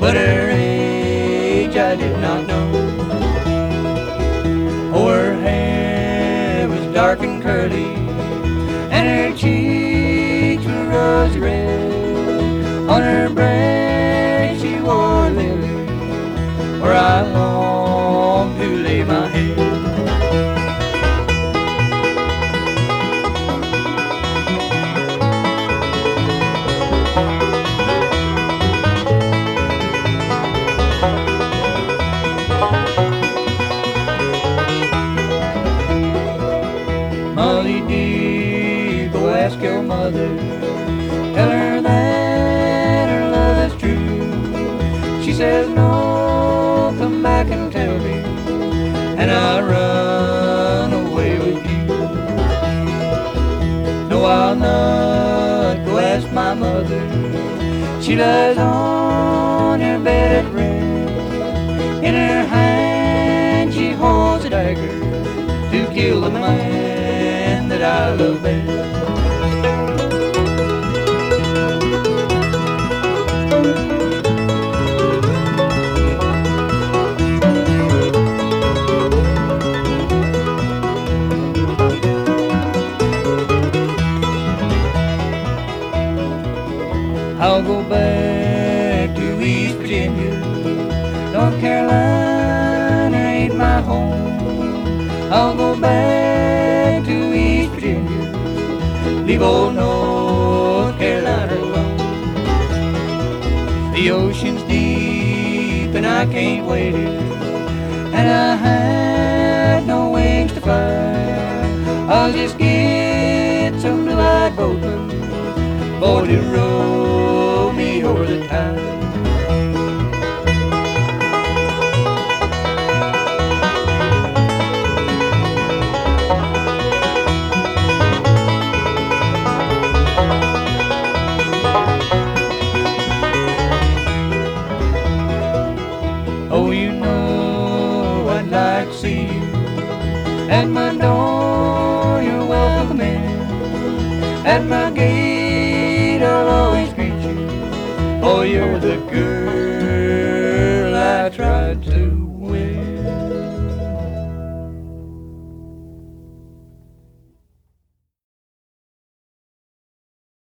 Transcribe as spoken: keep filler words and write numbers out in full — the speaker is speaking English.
but her age I did not know. Oh, her hair was dark and curly, and her cheeks were rosy red. On her breast she wore a lily, where I longed to lay my head. Molly dear, go ask your mother, tell her that her love is true. She says no, come back and tell me, and I'll run away with you. No, I'll not go ask my mother, she lies on her bed at rest. In her hand she holds a dagger to kill the man that I love best. I'll go back to East Virginia, North Carolina ain't my home. I'll go back to East Virginia, leave old North Carolina alone. The ocean's deep and I can't wade it, and I have no wings to fly. I'll just get some blue-eyed boatman, boy, to row me over the tide. Oh, you know I'd like to see you at my door, you're welcome in. At my gate I'll always greet you, oh, you're the girl I tried to win.